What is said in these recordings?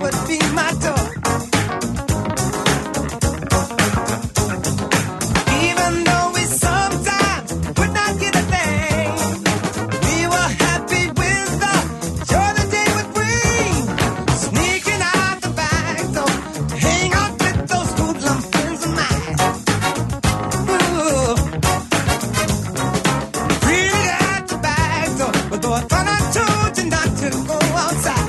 would be my door. Even though we sometimes would not get a thing, we were happy with the joy the day would bring. Sneaking out the back door, hang out with those hoodlum friends of mine. Ooh. Really at the back door, but though I thought I told you not to go outside.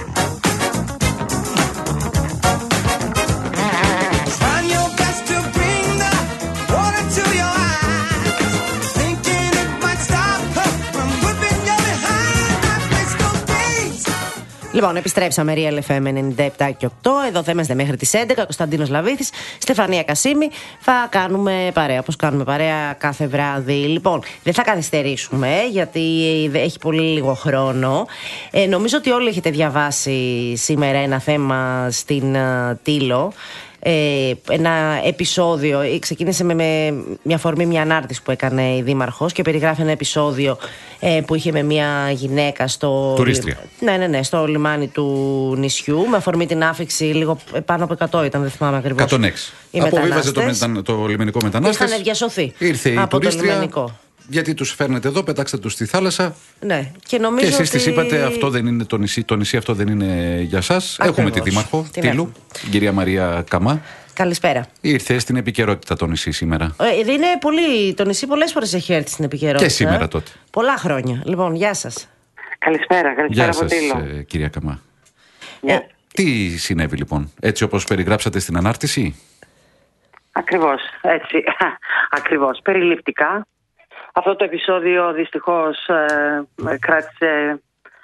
Trying your best to bring the water to your eyes, thinking it might stop her from whipping you behind. I miss those days. Λοιπόν, επιστρέψαμε Real FM 97 και 8. Εδώ θα είμαστε μέχρι τις 11. Κωνσταντίνος Λαβήθης, Στεφανία Κασίμη. Θα κάνουμε παρέα, όπως κάνουμε παρέα κάθε βράδυ. Λοιπόν, δεν θα καθυστερήσουμε, γιατί έχει πολύ λίγο χρόνο. Νομίζω ότι όλοι έχετε διαβάσει σήμερα ένα θέμα στην Τήλο. Ένα επεισόδιο, ξεκίνησε με μια αφορμή, μια ανάρτηση που έκανε η Δήμαρχος και περιγράφει ένα επεισόδιο που είχε με μια γυναίκα στο τουρίστρια. Ναι, στο λιμάνι του νησιού, με αφορμή την άφηξη λίγο πάνω από 100 ήταν, δεν θυμάμαι ακριβώς. 106. Αποβίβαζε το λιμενικό μετανάστες. Είχαν διασωθεί. Ήρθε η από τουρίστρια. το λιμενικό. Γιατί τους φέρνετε εδώ, πετάξτε τους στη θάλασσα. Ναι, και νομίζω και εσείς ότι... της είπατε, αυτό δεν είναι το νησί αυτό δεν είναι για σας. Έχουμε τη Δήμαρχο Τήλου, την κυρία Μαρία Καμά. Καλησπέρα. Ήρθε στην επικαιρότητα το νησί σήμερα. Είναι πολύ, το νησί πολλές φορές έχει έρθει στην επικαιρότητα. Και σήμερα τότε. Πολλά χρόνια. Λοιπόν, γεια σας. Καλησπέρα Γεια από σας, Τήλο. κυρία Καμά. Yeah. Τι συνέβη λοιπόν, έτσι όπως περιγράψατε στην ανάρτηση? Ακριβώς, έτσι. Ακριβώς, περιληπτικά. Αυτό το επεισόδιο δυστυχώς κράτησε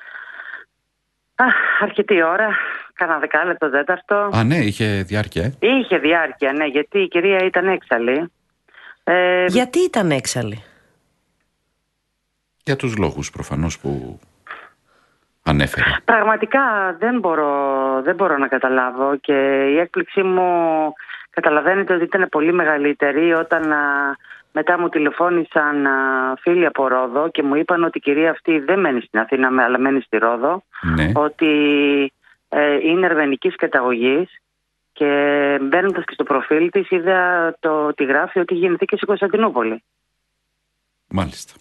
αρκετή ώρα, κάνα δεκάλεπτο, τέταρτο. Α, ναι, είχε διάρκεια. Είχε διάρκεια, ναι, γιατί η κυρία ήταν έξαλλη. Γιατί ήταν έξαλλη? Για τους λόγους προφανώς που ανέφερε. Πραγματικά δεν μπορώ να καταλάβω, και η έκπληξή μου καταλαβαίνετε ότι ήταν πολύ μεγαλύτερη όταν μετά μου τηλεφώνησαν φίλοι από Ρόδο και μου είπαν ότι η κυρία αυτή δεν μένει στην Αθήνα αλλά μένει στη Ρόδο, ναι. Ότι είναι αρμενικής καταγωγής, και μπαίνοντας και στο προφίλ της είδα ότι γράφει ότι γεννηθήκε στην Κωνσταντινούπολη. Μάλιστα.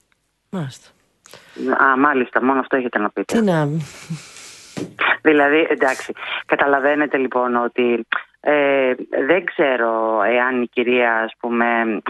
Μάλιστα, μόνο αυτό έχετε να πείτε. Τι να... Δηλαδή, εντάξει, καταλαβαίνετε λοιπόν ότι δεν ξέρω εάν η κυρία, ας πούμε,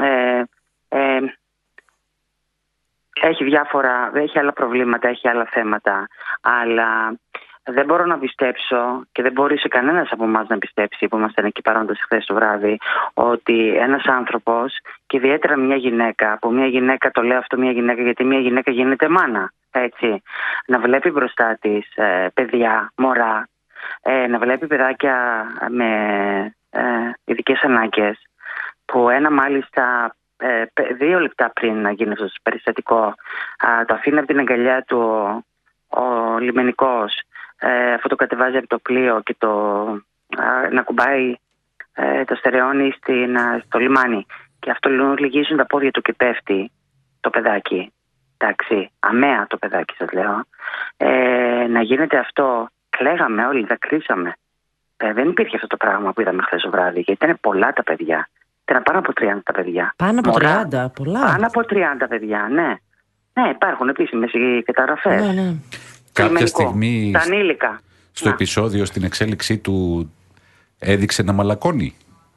έχει άλλα προβλήματα, έχει άλλα θέματα, αλλά δεν μπορώ να πιστέψω, και δεν μπορεί σε κανένας από εμάς να πιστέψει που ήμασταν εκεί παρόντες χθες το βράδυ, ότι ένας άνθρωπος, και ιδιαίτερα μια γυναίκα, από μια γυναίκα, το λέω αυτό μια γυναίκα γιατί μια γυναίκα γίνεται μάνα, έτσι, να βλέπει μπροστά της παιδιά, μωρά, να βλέπει παιδάκια με ειδικές ανάγκες, που ένα μάλιστα 2 λεπτά πριν να γίνει αυτό το περιστατικό το αφήνει από την αγκαλιά του ο λιμενικός, αφού το κατεβάζει από το πλοίο και να κουμπάει το στερεώνει στο λιμάνι, και αυτό λυγίζουν τα πόδια του και πέφτει το παιδάκι, εντάξει, αμαία το παιδάκι σας λέω, να γίνεται αυτό. Κλαίγαμε όλοι, δακρύσαμε. Δεν υπήρχε αυτό το πράγμα που είδαμε χθες το βράδυ, γιατί ήταν πολλά τα παιδιά. Ήταν πάνω από 30 τα παιδιά. Πάνω από 30, πολλά. Πάνω από 30 παιδιά, ναι. Ναι, υπάρχουν επίσημες καταγραφές. Ναι. Κάποια στιγμή τα ανήλικα. Στο επεισόδιο, στην εξέλιξή του, έδειξε να μαλακώνει?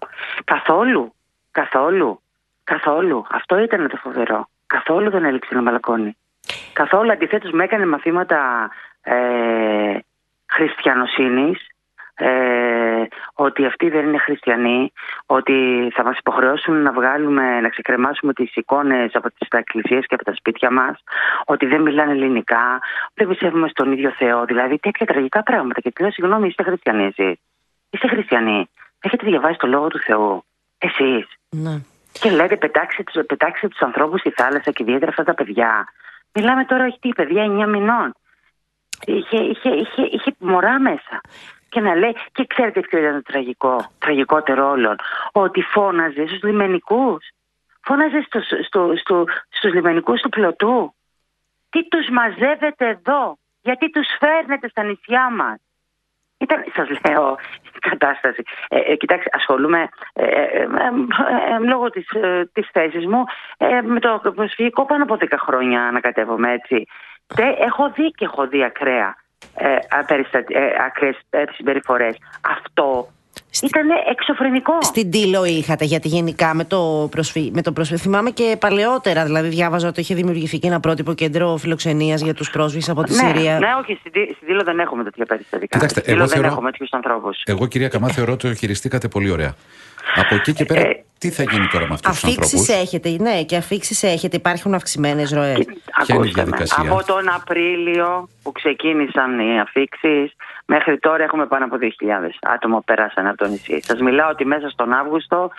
Καθόλου. Αυτό ήταν το φοβερό. Καθόλου δεν έλειξε να μαλακώνει. Καθόλου, αντιθέτως με έκανε μαθήματα χριστιανοσύνης, ότι αυτοί δεν είναι χριστιανοί, ότι θα μας υποχρεώσουν να ξεκρεμάσουμε τις εικόνες από τις εκκλησίες και από τα σπίτια μας, ότι δεν μιλάνε ελληνικά, δεν πιστεύουμε στον ίδιο Θεό, δηλαδή τέτοια τραγικά πράγματα. Και λέω, συγγνώμη, είστε χριστιανοί εσείς? Είστε χριστιανοί? Έχετε διαβάσει το Λόγο του Θεού εσείς? Ναι. Και λέτε πετάξτε τους ανθρώπους στη θάλασσα, και ιδιαίτερα αυτά τα παιδιά. Μιλάμε τώρα, έχει παιδιά 9 μηνών. Είχε μωρά μέσα. Και να λέει, και ξέρετε ποιο ήταν το τραγικότερο όλων, ότι φώναζε στους λιμενικούς. Φώναζε στους λιμενικούς του πλωτού. Τι τους μαζεύετε εδώ? Γιατί τους φέρνετε στα νησιά μας? Σας λέω η κατάσταση. Κοιτάξτε, ασχολούμαι λόγω της θέσης μου με το προσφυγικό πάνω από 10 χρόνια ανακατεύομαι, έτσι. Έχω δει ακραίες συμπεριφορές. Αυτό ήταν εξωφρενικό. Στην Τήλο είχατε, γιατί γενικά με το προσφύγιο. Θυμάμαι και παλαιότερα, δηλαδή διάβαζα ότι είχε δημιουργηθεί και ένα πρότυπο κέντρο φιλοξενίας για τους πρόσφυγες από τη Συρία. Ναι, όχι, στην Τήλο δεν έχουμε τέτοια περιστατικά. Κοιτάξτε, δεν έχουμε τέτοιους ανθρώπους. Εγώ, κυρία Καμά, θεωρώ ότι το χειριστήκατε πολύ ωραία. Από εκεί και πέρα, τι θα γίνει τώρα με αυτούς τους ανθρώπους? Αφήξεις έχετε, υπάρχουν αυξημένες ροές. Ποια είναι η διαδικασία? Από τον Απρίλιο που ξεκίνησαν οι αφήξεις, μέχρι τώρα έχουμε πάνω από 2.000 άτομα που πέρασαν από το νησί. Σας μιλάω ότι μέσα στον Αύγουστο,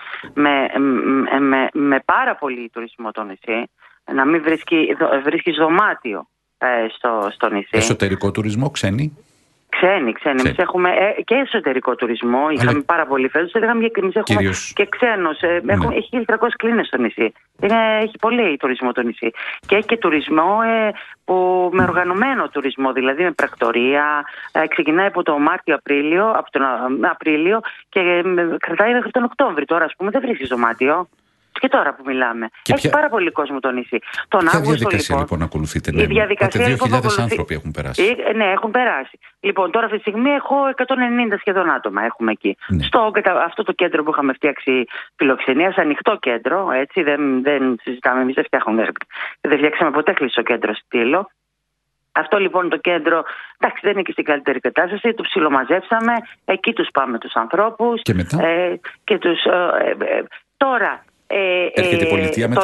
με πάρα πολύ τουρισμό το νησί, να μην βρίσκει δωμάτιο στο νησί. Εσωτερικό τουρισμό, ξένοι? Ξένοι. Εμείς έχουμε και εσωτερικό τουρισμό. Είχαμε πάρα πολύ φέτος. Εμείς έχουμε και ξένους. Έχει 1.300 κλίνες στο νησί. Έχει πολύ τουρισμό το νησί. Και έχει και τουρισμό με οργανωμένο τουρισμό, δηλαδή με πρακτορία. Ξεκινάει από τον Απρίλιο και κρατάει μέχρι τον Οκτώβρη. Τώρα, ας πούμε, δεν βρίσκει δωμάτιο. Και τώρα που μιλάμε. Έχει πάρα πολύ κόσμο το νησί. Ποια διαδικασία λοιπόν ακολουθείτε? Η διαδικασία 2.000 άνθρωποι έχουν περάσει. Ναι, έχουν περάσει. Λοιπόν, τώρα αυτή τη στιγμή έχω 190 σχεδόν άτομα. Έχουμε εκεί. Ναι. Αυτό το κέντρο που είχαμε φτιάξει φιλοξενίας, ανοιχτό κέντρο, έτσι, δεν συζητάμε, εμείς δεν φτιάξαμε ποτέ κλειστό κέντρο στη Τήλο. Αυτό λοιπόν το κέντρο, εντάξει, δεν είναι και στην καλύτερη κατάσταση. Το ψιλομαζέψαμε. Εκεί τους πάμε τους ανθρώπους. Και μετά? Τώρα. Έρχεται η πολιτεία μετά?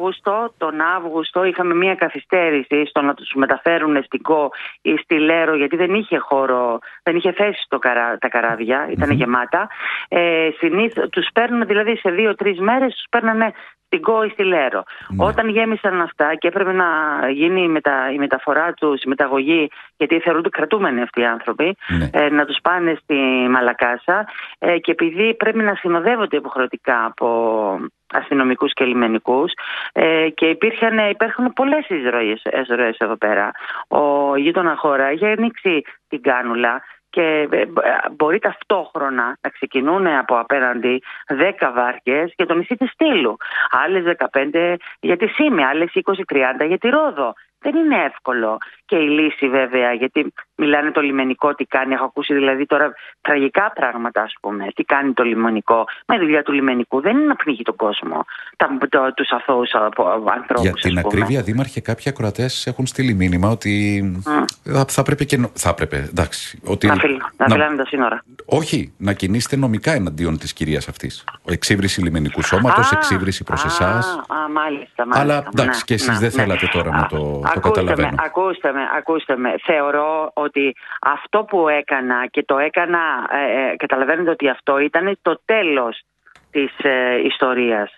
Τον Αύγουστο είχαμε μια καθυστέρηση στο να τους μεταφέρουν στην ΚΟ ή στη Λέρο, γιατί δεν είχε χώρο, δεν είχε θέση τα καράβια, ήταν γεμάτα. Συνήθως τους παίρνουν, δηλαδή σε 2-3 μέρες τους παίρνανε στην ΚΟ ή στη Λέρο. Όταν γέμισαν αυτά και έπρεπε να γίνει η μεταφορά τους, η μεταγωγή, γιατί θεωρούνται κρατούμενοι αυτοί οι άνθρωποι, να τους πάνε στη Μαλακάσα, και επειδή πρέπει να συνοδεύονται υποχρεωτικά από αστυνομικούς και λιμενικούς, και υπάρχουν πολλές εισρωές εδώ πέρα. Ο γείτονα χώρα είχε ανοίξει την κάνουλα και μπορεί ταυτόχρονα να ξεκινούν από απέναντι 10 βάρκες για το νησί της Στήλου. Άλλες 15 για τη Σύμη, άλλες 20-30 για τη Ρόδο. Δεν είναι εύκολο. Και η λύση βέβαια, γιατί μιλάνε το λιμενικό, τι κάνει. Έχω ακούσει δηλαδή τώρα τραγικά πράγματα, ας πούμε. Τι κάνει το λιμενικό? Μα η δουλειά του λιμενικού δεν είναι να πνίγει τον κόσμο, τους αθώους ανθρώπους. Για την ακρίβεια, δήμαρχε, κάποιοι ακροατές έχουν στείλει μήνυμα ότι θα έπρεπε, εντάξει. Ότι να φυλάνε τα σύνορα. Όχι, να κινήσετε νομικά εναντίον της κυρίας αυτής. Εξύβριση λιμενικού σώματος, εξύβριση προς εσάς. Μάλιστα. Αλλά εντάξει, και εσείς δεν θέλατε τώρα να το καταλαβαίνω. Ακούστε με. Θεωρώ ότι αυτό που έκανα και το έκανα, καταλαβαίνετε ότι αυτό ήταν το τέλος της ιστορίας,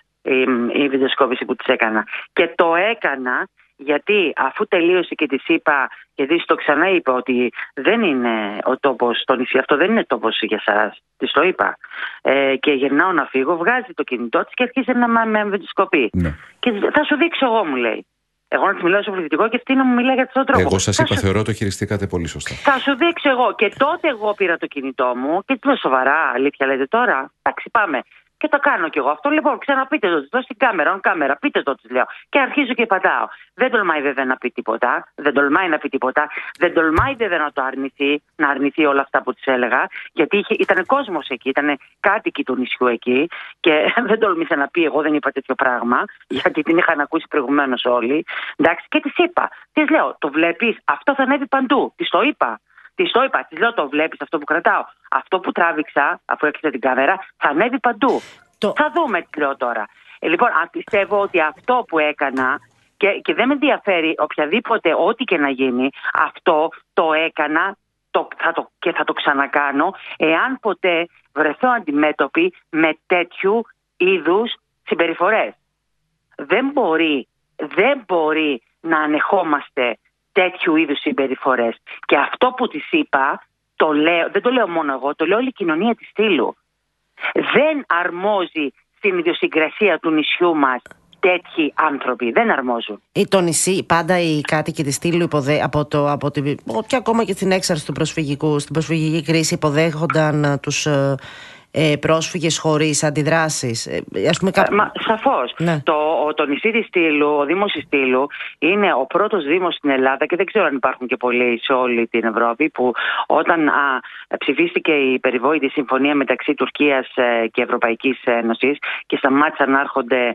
η βιντεοσκόπηση που της έκανα. Και το έκανα γιατί αφού τελείωσε και της είπα, γιατί το ξανά είπα ότι δεν είναι ο τόπος στο νησί, αυτό δεν είναι τόπος για σας, της το είπα. Και γυρνάω να φύγω, βγάζει το κινητό της και αρχίζει να με βιντεοσκοπεί. Ναι. Και θα σου δείξω εγώ, μου λέει. Εγώ να τη μιλάω στο πληθυντικό και αυτή να μου μιλάει για τον τρόπο. Εγώ σας είπα, θεωρώ το χειριστήκατε πολύ σωστά. Θα σου δείξω εγώ. Και τότε εγώ πήρα το κινητό μου και του λέω σοβαρά, αλήθεια λέτε τώρα? Εντάξει, πάμε. Και το κάνω κι εγώ αυτό. Λοιπόν, ξαναπείτε το, δω στην κάμερα, πείτε το, της λέω. Και αρχίζω και πατάω. Δεν τολμάει βέβαια να πει τίποτα. Δεν τολμάει βέβαια να το αρνηθεί, να αρνηθεί όλα αυτά που της έλεγα. Γιατί ήταν κόσμος εκεί, ήταν κάτοικοι του νησιού εκεί. Και δεν τολμήσε να πει, εγώ δεν είπα τέτοιο πράγμα. Γιατί την είχαν ακούσει προηγουμένως όλοι. Εντάξει, και της είπα. Της λέω, το βλέπεις, αυτό θα ανέβει παντού. Της το είπα. Της λέω, το βλέπεις αυτό που κρατάω? Αυτό που τράβηξα, αφού έκλεισα την κάμερα, θα ανέβει παντού. Θα δούμε, τι λέω τώρα. Λοιπόν, πιστεύω ότι αυτό που έκανα, και δεν με ενδιαφέρει οποιαδήποτε, ό,τι και να γίνει, αυτό το έκανα και θα το ξανακάνω, εάν ποτέ βρεθώ αντιμέτωπη με τέτοιου είδους συμπεριφορές. Δεν μπορεί να ανεχόμαστε τέτοιου είδους συμπεριφορές. Και αυτό που της είπα, δεν το λέω μόνο εγώ, το λέω όλη η κοινωνία της Στήλου. Δεν αρμόζει στην ιδιοσυγκρασία του νησιού μας τέτοιοι άνθρωποι. Δεν αρμόζουν. Το νησί, πάντα οι κάτοικοι της Στήλου και ακόμα και στην έξαρση του προσφυγικού, στην προσφυγική κρίση, υποδέχονταν τους πρόσφυγες χωρίς αντιδράσεις. Σαφώς. Ναι. Το νησί της Στήλου, ο Δήμος της Στήλου, είναι ο πρώτος δήμος στην Ελλάδα και δεν ξέρω αν υπάρχουν και πολλοί σε όλη την Ευρώπη, που όταν ψηφίστηκε η περιβόητη συμφωνία μεταξύ Τουρκίας και Ευρωπαϊκής Ένωσης και σταμάτησαν να έρχονται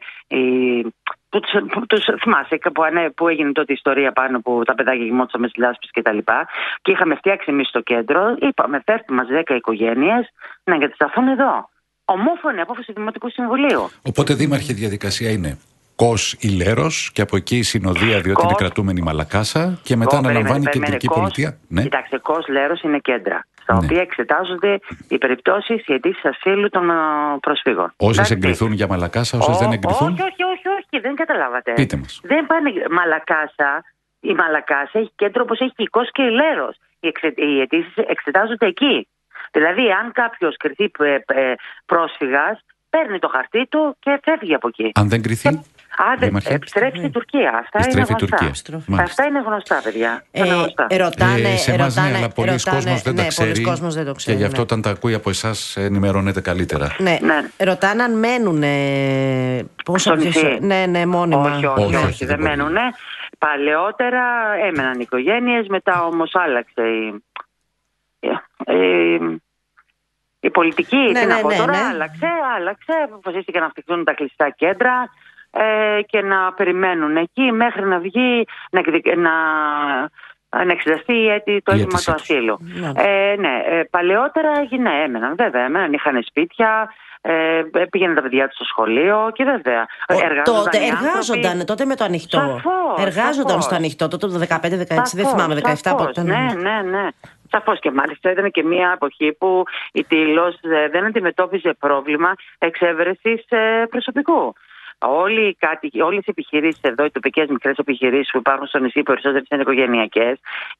τους θυμάσαι που έγινε τότε η ιστορία πάνω που τα παιδάκια γυμώτουσαν με τις λάσπες και τα λοιπά, και είχαμε φτιάξει εμείς το κέντρο, είπαμε φέρτε μας 10 οικογένειες να εγκατασταθούν εδώ. Ομόφωνη απόφαση του Δημοτικού Συμβουλίου. Οπότε, δήμαρχε, η διαδικασία είναι Κος ή Λέρος, και από εκεί η συνοδεία, διότι είναι κρατούμενη Μαλακάσα, και μετά αναλαμβάνει η κεντρική πολιτεία. Ναι. Κοιτάξτε, Κος, Λέρος είναι κέντρα, στα οποία εξετάζονται οι περιπτώσεις, οι αιτήσεις ασύλου των προσφύγων. Όσες εγκριθούν για Μαλακάσα, όσες δεν εγκριθούν. Όχι, δεν καταλάβατε. Πείτε μας. Δεν πάνε Μαλακάσα. Η Μαλακάσα έχει κέντρο όπως έχει η Κος και η Λέρος. Οι αιτήσεις εξετάζονται εκεί. Δηλαδή, αν κάποιος κριθεί πρόσφυγας, παίρνει το χαρτί του και φεύγει από εκεί. Αν δεν κριθεί, επιστρέψει στην Τουρκία. Αυτά είναι γνωστά, παιδιά. Σε εμάς ναι, αλλά πολλοί κόσμος δεν τα ξέρει. Και γι' αυτό όταν τα ακούει από εσάς ενημερώνεται καλύτερα. Ναι. Ρωτάνε αν μένουν στο νησί. Ναι, μόνιμα. Όχι, δεν μένουν. Παλαιότερα έμεναν οικογένειες, μετά όμως άλλαξε η πολιτική. Άλλαξε. Αποφασίστηκε να φτιαχτούν τα κλειστά κέντρα και να περιμένουν εκεί μέχρι να βγει, να εξεταστεί το αίτημα του ασύλου. Παλαιότερα έμεναν, βέβαια, είχαν σπίτια, πήγαιναν τα παιδιά τους στο σχολείο και βέβαια εργάζονταν τότε με το ανοιχτό. Εργάζονταν στο ανοιχτό τότε το 15-16, δεν θυμάμαι, 17 πότε. Ναι. Σαφώς, και μάλιστα ήταν και μια εποχή που η Τήλος δεν αντιμετώπιζε πρόβλημα εξέβρεσης προσωπικού. Όλες οι επιχειρήσεις εδώ, οι τοπικές μικρές επιχειρήσεις που υπάρχουν στο νησί, περισσότερες είναι οικογενειακές,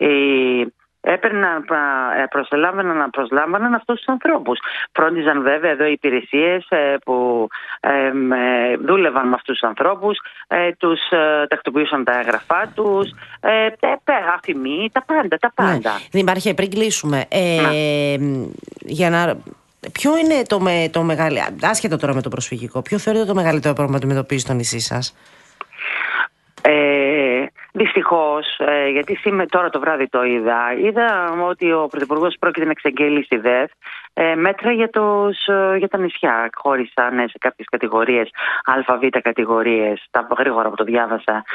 προσλάμβαναν αυτούς τους ανθρώπους. Φρόντιζαν βέβαια εδώ οι υπηρεσίες που δούλευαν με αυτούς τους ανθρώπους, τους τακτοποιούσαν τα έγγραφά τους, αφημί, τα πάντα. Ναι. Δήμαρχε, πριν κλείσουμε, ποιο είναι το μεγαλύτερο, άσχετο τώρα με το προσφυγικό, ποιο θεωρείτε το μεγαλύτερο πρόβλημα που αντιμετωπίζει το νησί σας? Δυστυχώς, γιατί τώρα το βράδυ το είδα ότι ο Πρωθυπουργός πρόκειται να εξαγγείλει στη ΔΕΘ μέτρα για τα νησιά. Χώρισαν σε κάποιες κατηγορίες, ΑΒ κατηγορίες, τα γρήγορα που το διάβασα,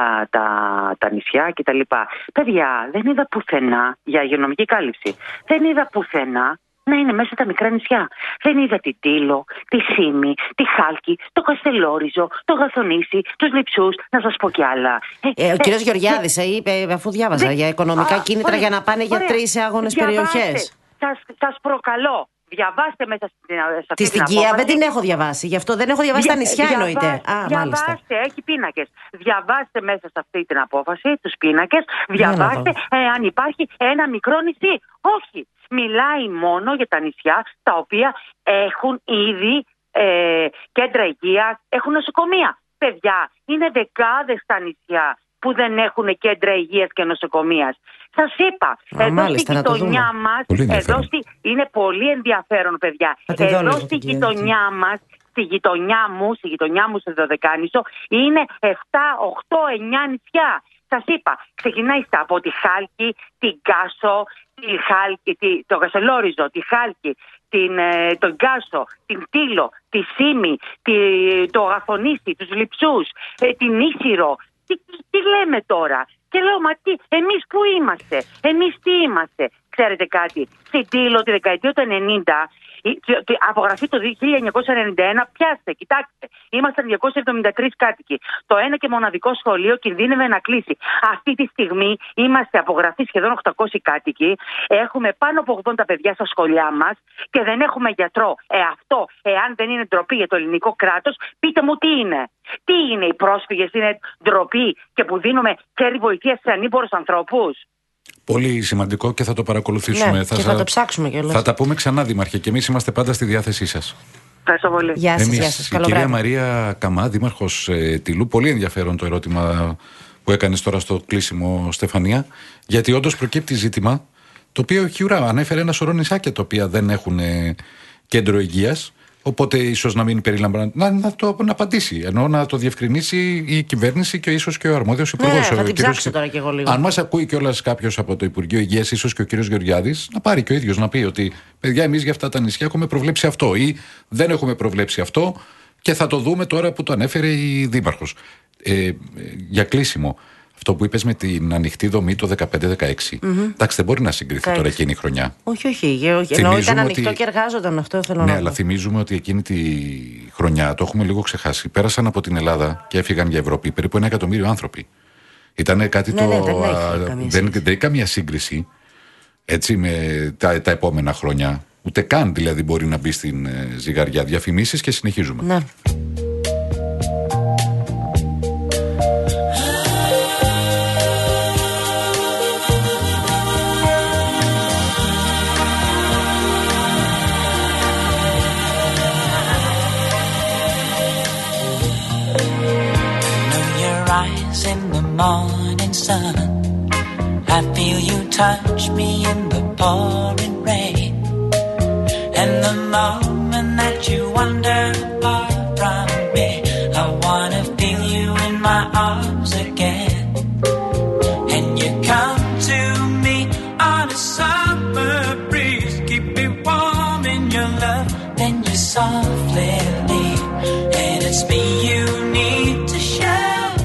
τα νησιά κτλ. Παιδιά, δεν είδα πουθενά για υγειονομική κάλυψη. Δεν είδα πουθενά να είναι μέσα τα μικρά νησιά. Δεν είδα τη Τήλο, τη Σύμη, τη Χάλκη, το Καστελόριζο, το Γαθονήσι, τους Λειψούς, να σας πω κι άλλα. Ο κύριος Γεωργιάδης είπε, αφού διάβαζα, για οικονομικά κίνητρα για να πάνε γιατροί σε άγονες περιοχές. Σας προκαλώ. Διαβάστε μέσα σε αυτή την απόφαση. Δεν την έχω διαβάσει, γι' αυτό δεν έχω διαβάσει τα νησιά, εννοείται. Διαβάστε, έχει πίνακες. Διαβάστε μέσα σε αυτή την απόφαση τους πίνακες. Διαβάστε αν υπάρχει ένα μικρό νησί. Όχι. Μιλάει μόνο για τα νησιά τα οποία έχουν ήδη κέντρα υγείας, έχουν νοσοκομεία. Παιδιά, είναι δεκάδες τα νησιά που δεν έχουν κέντρα υγείας και νοσοκομείας. Σας είπα, εδώ στη γειτονιά μας, είναι πολύ ενδιαφέρον, παιδιά. Εδώ στη γειτονιά μας, στη γειτονιά μου στο Δωδεκάνησο, είναι 7, 8, 9 νησιά. Σας είπα, ξεκινάει από τη Χάλκη, την Κάσο, το Καστελόριζο, τη Χάλκη, τον Κάσο, την Τήλο, τη Σύμη, το Γαθονήσι, τους Λειψούς, την Ίσυρο. Τι λέμε τώρα? Και λέω, μα εμείς πού είμαστε? Εμείς τι είμαστε? Ξέρετε κάτι? Στην Τήλο τη δεκαετία του 90, απογραφή το 1991, πιάστε, κοιτάξτε, ήμασταν 273 κάτοικοι. Το ένα και μοναδικό σχολείο κινδύνευε να κλείσει. Αυτή τη στιγμή είμαστε απογραφή σχεδόν 800 κάτοικοι. Έχουμε πάνω από 80 παιδιά στα σχολιά μας και δεν έχουμε γιατρό. Αυτό, εάν δεν είναι ντροπή για το ελληνικό κράτος, πείτε μου τι είναι. Τι είναι? Οι πρόσφυγες είναι ντροπή και που δίνουμε χέρι βοηθείας σε ανήμπορους ανθρώπους? Πολύ σημαντικό και θα το παρακολουθήσουμε. Και θα το ψάξουμε κιόλας. Θα τα πούμε ξανά, Δήμαρχε, και εμείς είμαστε πάντα στη διάθεσή σας. Ευχαριστώ πολύ. Γεια σας, γεια σας. Η κυρία Μαρία Καμά, δήμαρχος Τυλού, πολύ ενδιαφέρον το ερώτημα που έκανες τώρα στο κλείσιμο, Στεφανία, γιατί όντως προκύπτει ζήτημα το οποίο χιουρά. Ανέφερε ένα σωρό νησάκια τα οποία δεν έχουν κέντρο υγείας. Οπότε ίσως να μην περιλαμβάνει. Να απαντήσει. Ενώ να το διευκρινίσει η κυβέρνηση και ίσως και ο αρμόδιος υπουργός. Θα την ψάξω τώρα κι εγώ λίγο. Αν μας ακούει κιόλας κάποιος από το Υπουργείο Υγείας, ίσως και ο κύριος Γεωργιάδης, να πάρει και ο ίδιος να πει ότι παιδιά, εμείς για αυτά τα νησιά έχουμε προβλέψει αυτό ή δεν έχουμε προβλέψει αυτό και θα το δούμε τώρα που το ανέφερε η Δήμαρχος. Για κλείσιμο. Αυτό που είπες με την ανοιχτή δομή το 15-16. Εντάξει, δεν μπορεί να συγκριθεί τώρα εκείνη η χρονιά. Όχι. Ενώ ήταν ανοιχτό και εργάζονταν, αυτό θέλω να πω. Ναι, αλλά θυμίζουμε ότι εκείνη τη χρονιά, το έχουμε λίγο ξεχάσει, πέρασαν από την Ελλάδα και έφυγαν για Ευρώπη περίπου 1 εκατομμύριο άνθρωποι. Ήταν κάτι δεν έχει καμία σύγκριση έτσι με τα επόμενα χρόνια. Ούτε καν δηλαδή μπορεί να μπει στην ζυγαριά. Διαφημίσεις και συνεχίζουμε. Ναι. In the morning sun, I feel you touch me in the pouring rain, and the moment that you wander far from me, I wanna feel you in my arms again. And you come to me on a summer breeze, keep me warm in your love, then you softly leave, and it's me you need to show.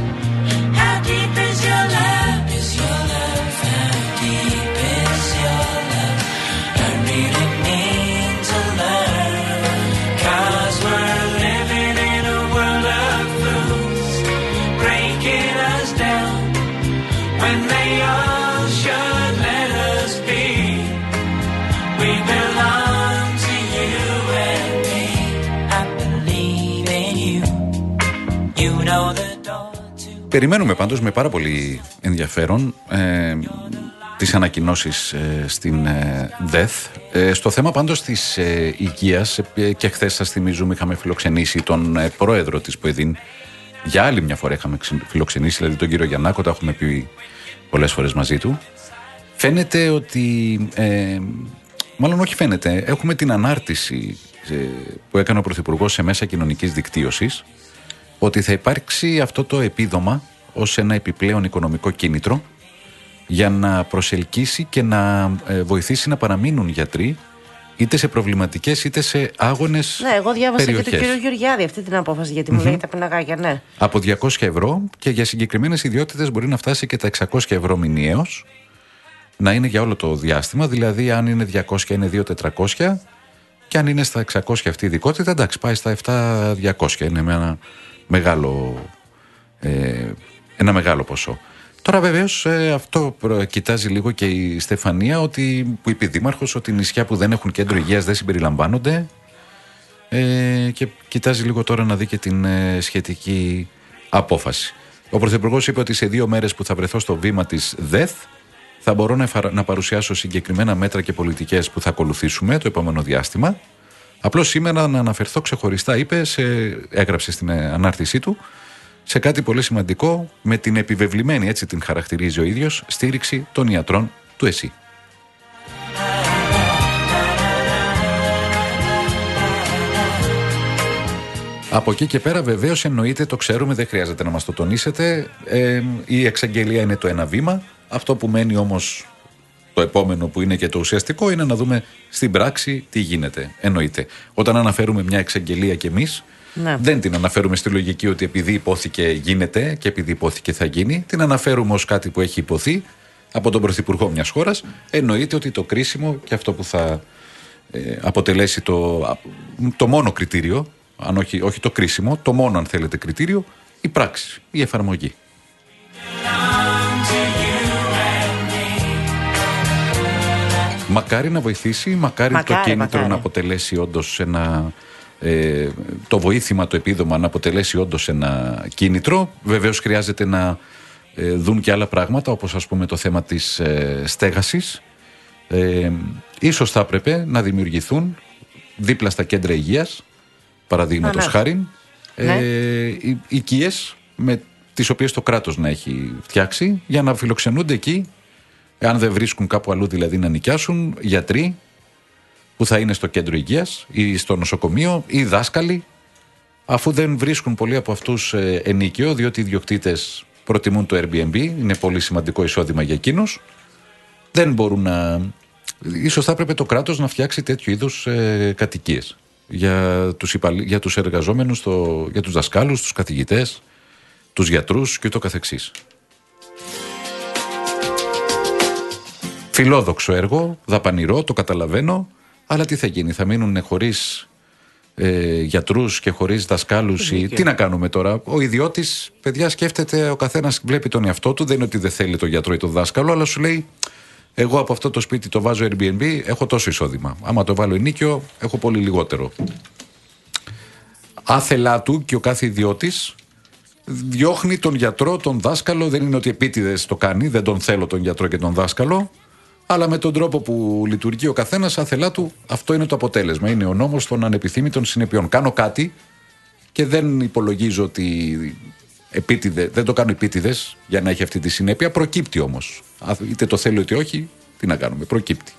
Περιμένουμε πάντως με πάρα πολύ ενδιαφέρον τις ανακοινώσεις στην ΔΕΘ. Στο θέμα πάντως της υγείας, και χθες σας θυμίζουμε είχαμε φιλοξενήσει τον πρόεδρο της ΠΟΕΔΗΝ. Για άλλη μια φορά είχαμε φιλοξενήσει, δηλαδή τον κύριο Γιαννάκο, τα έχουμε πει πολλές φορές μαζί του. Φαίνεται ότι, μάλλον όχι φαίνεται, έχουμε την ανάρτηση που έκανε ο Πρωθυπουργός σε μέσα κοινωνικής δικτύωσης, ότι θα υπάρξει αυτό το επίδομα ως ένα επιπλέον οικονομικό κίνητρο για να προσελκύσει και να βοηθήσει να παραμείνουν γιατροί είτε σε προβληματικές είτε σε άγονες περιοχές. Ναι, εγώ διάβασα και τον κύριο Γεωργιάδη αυτή την απόφαση, γιατί μου λέει τα πιναγάκια, ναι. Από 200 ευρώ και για συγκεκριμένες ιδιότητες μπορεί να φτάσει και τα 600 ευρώ μηνιαίως, να είναι για όλο το διάστημα, δηλαδή αν είναι 200 είναι 2.400 και αν είναι στα 600 αυτή η ειδικότητα, εντάξει, πάει στα 7.200, είναι με ένα μεγάλο ποσό. Τώρα βεβαίως αυτό κοιτάζει λίγο και η Στεφανία, που είπε η Δήμαρχος, ότι νησιά που δεν έχουν κέντρο υγείας δεν συμπεριλαμβάνονται, και κοιτάζει λίγο τώρα να δει και την σχετική απόφαση. Ο Πρωθυπουργός είπε ότι σε 2 μέρες που θα βρεθώ στο βήμα της ΔΕΘ θα μπορώ να παρουσιάσω συγκεκριμένα μέτρα και πολιτικές που θα ακολουθήσουμε το επόμενο διάστημα. Απλώς σήμερα να αναφερθώ ξεχωριστά, είπε, έγραψε στην ανάρτησή του, σε κάτι πολύ σημαντικό, με την επιβεβλημένη, έτσι την χαρακτηρίζει ο ίδιος, στήριξη των ιατρών του ΕΣΥ. Από εκεί και πέρα βεβαίως εννοείται, το ξέρουμε, δεν χρειάζεται να μας το τονίσετε, η εξαγγελία είναι το ένα βήμα. Αυτό που μένει όμως, το επόμενο που είναι και το ουσιαστικό, είναι να δούμε στην πράξη τι γίνεται. Εννοείται. Όταν αναφέρουμε μια εξαγγελία κι εμείς, δεν την αναφέρουμε στη λογική ότι επειδή υπόθηκε γίνεται και επειδή υπόθηκε θα γίνει. Την αναφέρουμε ως κάτι που έχει υποθεί από τον Πρωθυπουργό μιας χώρας. Εννοείται ότι το κρίσιμο και αυτό που θα αποτελέσει το μόνο κριτήριο, αν όχι το κρίσιμο, το μόνο αν θέλετε κριτήριο, η πράξη, η εφαρμογή. Μακάρι να βοηθήσει, μακάρι το κίνητρο να αποτελέσει όντως το βοήθημα, το επίδομα να αποτελέσει όντως ένα κίνητρο. Βεβαίως χρειάζεται να δουν και άλλα πράγματα, όπως ας πούμε το θέμα της στέγασης. Ίσως θα έπρεπε να δημιουργηθούν δίπλα στα κέντρα υγείας παραδείγματος χάριν, Ναι. οικίες με τις οποίες το κράτος να έχει φτιάξει για να φιλοξενούνται εκεί, αν δεν βρίσκουν κάπου αλλού δηλαδή να νοικιάσουν, γιατροί που θα είναι στο κέντρο υγείας ή στο νοσοκομείο ή δάσκαλοι, αφού δεν βρίσκουν πολλοί από αυτούς ενίκιο, διότι οι ιδιοκτήτες προτιμούν το Airbnb, είναι πολύ σημαντικό εισόδημα για εκείνους, δεν μπορούν να... Ίσως θα έπρεπε το κράτος να φτιάξει τέτοιου είδους κατοικίες για τους εργαζόμενους, για τους δασκάλους, τους καθηγητές, τους γιατρούς και ούτω καθεξής. Φιλόδοξο έργο, δαπανηρό, το καταλαβαίνω, αλλά τι θα γίνει, θα μείνουν χωρίς γιατρούς και χωρίς δασκάλους ή τι να κάνουμε τώρα. Ο ιδιώτης, παιδιά, σκέφτεται, ο καθένας βλέπει τον εαυτό του, δεν είναι ότι δεν θέλει τον γιατρό ή τον δάσκαλο, αλλά σου λέει, εγώ από αυτό το σπίτι το βάζω Airbnb, έχω τόσο εισόδημα. Άμα το βάλω ενίκιο, έχω πολύ λιγότερο. Άθελά του και ο κάθε ιδιώτης διώχνει τον γιατρό, τον δάσκαλο, δεν είναι ότι επίτηδες το κάνει, δεν τον θέλω τον γιατρό και τον δάσκαλο, αλλά με τον τρόπο που λειτουργεί ο καθένας, άθελά του, αυτό είναι το αποτέλεσμα. Είναι ο νόμος των ανεπιθύμητων συνεπειών. Κάνω κάτι και δεν υπολογίζω ότι δεν το κάνω επίτηδες για να έχει αυτή τη συνέπεια. Προκύπτει όμως. Είτε το θέλω είτε όχι, τι να κάνουμε. Προκύπτει.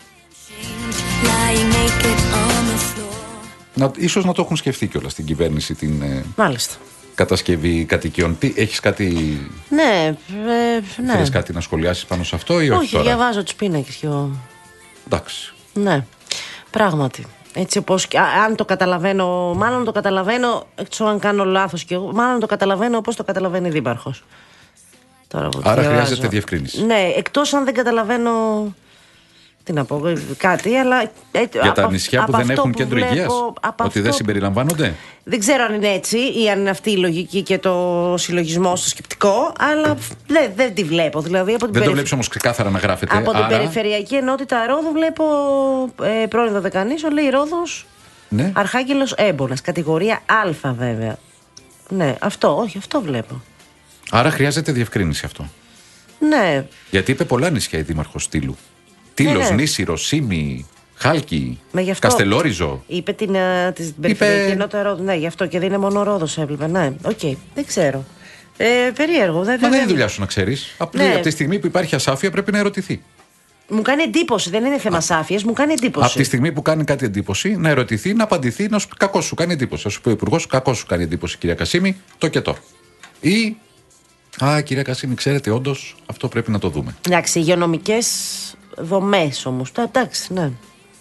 Ίσως να το έχουν σκεφτεί κιόλας στην κυβέρνηση την κατασκευή κατοικιών. Έχεις κάτι... Ναι. Θέλεις κάτι να σχολιάσεις πάνω σε αυτό ή όχι? Όχι, διαβάζω τους πίνακες και εντάξει. Ναι, πράγματι. Έτσι όπως, αν το καταλαβαίνω, μάλλον το καταλαβαίνω, έξω αν κάνω λάθος και εγώ, μάλλον το καταλαβαίνω όπως το καταλαβαίνει η δήμαρχος. Άρα χρειάζεται διευκρίνηση. Ναι, εκτός αν δεν καταλαβαίνω, τι να πω, κάτι, αλλά... Για τα νησιά που δεν έχουν κέντρο υγείας, ότι δεν συμπεριλαμβάνονται. Δεν ξέρω αν είναι έτσι ή αν είναι αυτή η λογική και το συλλογισμό στο σκεπτικό, αλλά δεν τη βλέπω. Δηλαδή, δεν το βλέπεις όμως ξεκάθαρα να γράφεται. Από την Περιφερειακή Ενότητα Ρόδου βλέπω πρώην Δωδεκανήσο, λέει Ρόδος, ναι. Αρχάγγελος Έμπονας, κατηγορία Α βέβαια. Ναι, αυτό βλέπω. Άρα χρειάζεται διευκρίνηση αυτό. Ναι. Γιατί είπε πολλά νησιά η δήμαρχος Τύλου. Τύλος, Νήσιρο, Σίμη, Χάλκι, Καστελόριζο. Είπε την Περιφερειακή Ενότητα Ρόδου. Ναι, γι' αυτό και δεν είναι μόνο Ρόδος έβλεπε. Ναι, δεν ξέρω. Περίεργο. Μα δεν είναι δουλειά σου να ξέρεις. Ναι. Από τη στιγμή που υπάρχει ασάφεια πρέπει να ερωτηθεί. Μου κάνει εντύπωση, δεν είναι θέμα ασάφειας, μου κάνει εντύπωση. Από τη στιγμή που κάνει κάτι εντύπωση, να ερωτηθεί, να απαντηθεί, να σου πει κακό σου κάνει εντύπωση. Να σου πει ο Υπουργός, κακό σου κάνει εντύπωση, κυρία Κασίμη, το και το. Ή, κυρία Κασίμη, ξέρετε, όντως αυτό πρέπει να το δούμε. Εντάξει, υγειονομικές δομές όμως. Εντάξει, ναι.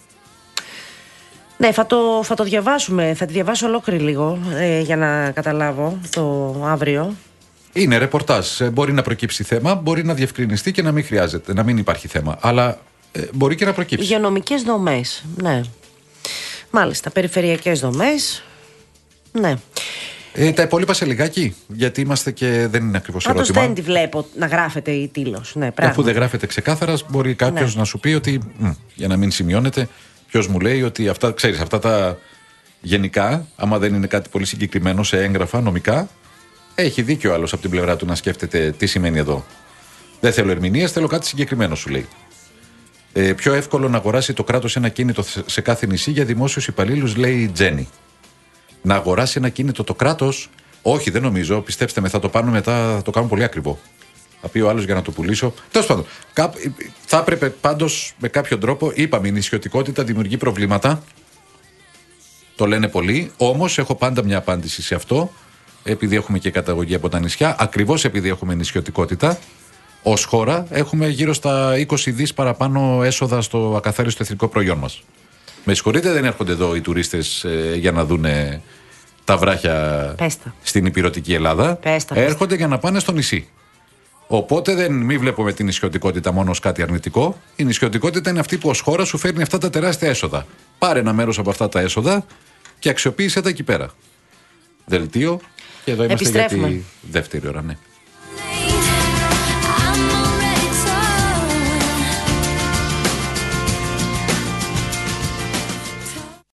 Ναι, θα το διαβάσουμε. Θα τη διαβάσω ολόκληρη λίγο για να καταλάβω το αύριο. Είναι ρεπορτάζ. Μπορεί να προκύψει θέμα, μπορεί να διευκρινιστεί και να μην χρειάζεται, να μην υπάρχει θέμα. Αλλά μπορεί και να προκύψει. Υγειονομικές δομές, ναι. Μάλιστα, περιφερειακές δομές. Ναι. Τα υπόλοιπα σε λιγάκι, γιατί είμαστε και δεν είναι ακριβώς ερώτημα. Πάντως δεν τη βλέπω να γράφεται η Τύλος. Ναι, αφού δεν γράφεται ξεκάθαρα, μπορεί κάποιος να σου πει ότι, για να μην σημειώνεται, ποιος μου λέει ότι αυτά, ξέρεις, αυτά τα γενικά, άμα δεν είναι κάτι πολύ συγκεκριμένο σε έγγραφα νομικά, έχει δίκιο άλλος από την πλευρά του να σκέφτεται τι σημαίνει εδώ. Δεν θέλω ερμηνείες, θέλω κάτι συγκεκριμένο, σου λέει. Πιο εύκολο να αγοράσει το κράτος ένα κίνητο σε κάθε νησί για δημόσιους υπαλλήλους, λέει η Τζέννη. Να αγοράσει ένα κίνητο το κράτος, όχι, δεν νομίζω. Πιστέψτε με, θα το πάρουν μετά, θα το κάνουν πολύ ακριβό. Θα πει ο άλλος για να το πουλήσω. Τέλος πάντων, θα έπρεπε πάντως με κάποιο τρόπο, είπαμε, η νησιωτικότητα δημιουργεί προβλήματα. Το λένε πολλοί. Όμως έχω πάντα μια απάντηση σε αυτό, επειδή έχουμε και καταγωγή από τα νησιά. Ακριβώς επειδή έχουμε νησιωτικότητα, ως χώρα έχουμε γύρω στα 20 δις παραπάνω έσοδα στο ακαθάριστο εθνικό προϊόν μας. Με συγχωρείτε, δεν έρχονται εδώ οι τουρίστες για να δουν τα βράχια στην υπηρετική Ελλάδα. Έρχονται για να πάνε στο νησί. Οπότε μην βλέπουμε την νησιωτικότητα μόνο ως κάτι αρνητικό. Η νησιωτικότητα είναι αυτή που ως χώρα σου φέρνει αυτά τα τεράστια έσοδα. Πάρε ένα μέρος από αυτά τα έσοδα και αξιοποίησε τα εκεί πέρα. Δελτίο. Και εδώ είμαστε για τη δεύτερη ώρα, ναι.